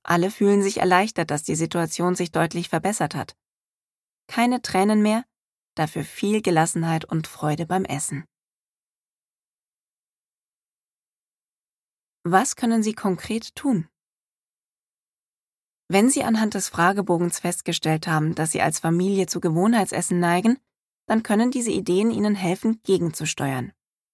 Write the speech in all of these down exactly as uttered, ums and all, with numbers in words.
Alle fühlen sich erleichtert, dass die Situation sich deutlich verbessert hat. Keine Tränen mehr, dafür viel Gelassenheit und Freude beim Essen. Was können Sie konkret tun? Wenn Sie anhand des Fragebogens festgestellt haben, dass Sie als Familie zu Gewohnheitsessen neigen, dann können diese Ideen Ihnen helfen, gegenzusteuern.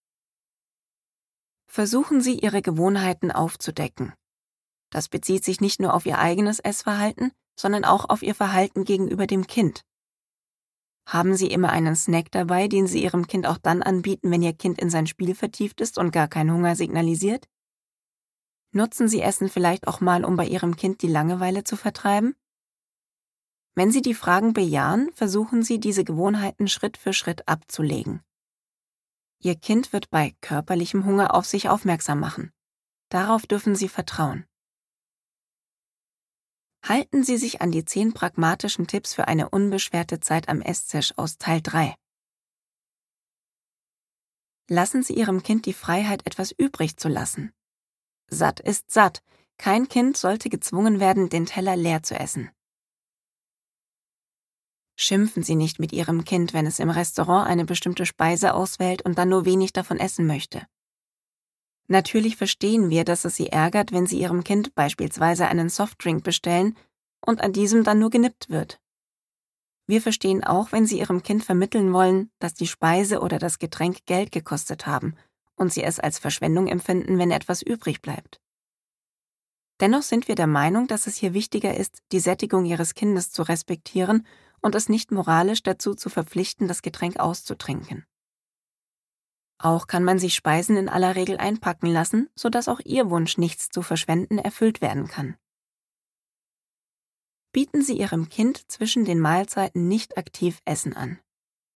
Versuchen Sie, Ihre Gewohnheiten aufzudecken. Das bezieht sich nicht nur auf Ihr eigenes Essverhalten, sondern auch auf Ihr Verhalten gegenüber dem Kind. Haben Sie immer einen Snack dabei, den Sie Ihrem Kind auch dann anbieten, wenn Ihr Kind in sein Spiel vertieft ist und gar keinen Hunger signalisiert? Nutzen Sie Essen vielleicht auch mal, um bei Ihrem Kind die Langeweile zu vertreiben? Wenn Sie die Fragen bejahen, versuchen Sie, diese Gewohnheiten Schritt für Schritt abzulegen. Ihr Kind wird bei körperlichem Hunger auf sich aufmerksam machen. Darauf dürfen Sie vertrauen. Halten Sie sich an die zehn pragmatischen Tipps für eine unbeschwerte Zeit am Esstisch aus Teil drei. Lassen Sie Ihrem Kind die Freiheit, etwas übrig zu lassen. Satt ist satt. Kein Kind sollte gezwungen werden, den Teller leer zu essen. Schimpfen Sie nicht mit Ihrem Kind, wenn es im Restaurant eine bestimmte Speise auswählt und dann nur wenig davon essen möchte. Natürlich verstehen wir, dass es Sie ärgert, wenn Sie Ihrem Kind beispielsweise einen Softdrink bestellen und an diesem dann nur genippt wird. Wir verstehen auch, wenn Sie Ihrem Kind vermitteln wollen, dass die Speise oder das Getränk Geld gekostet haben und Sie es als Verschwendung empfinden, wenn etwas übrig bleibt. Dennoch sind wir der Meinung, dass es hier wichtiger ist, die Sättigung Ihres Kindes zu respektieren und es nicht moralisch dazu zu verpflichten, das Getränk auszutrinken. Auch kann man sich Speisen in aller Regel einpacken lassen, sodass auch Ihr Wunsch, nichts zu verschwenden, erfüllt werden kann. Bieten Sie Ihrem Kind zwischen den Mahlzeiten nicht aktiv Essen an.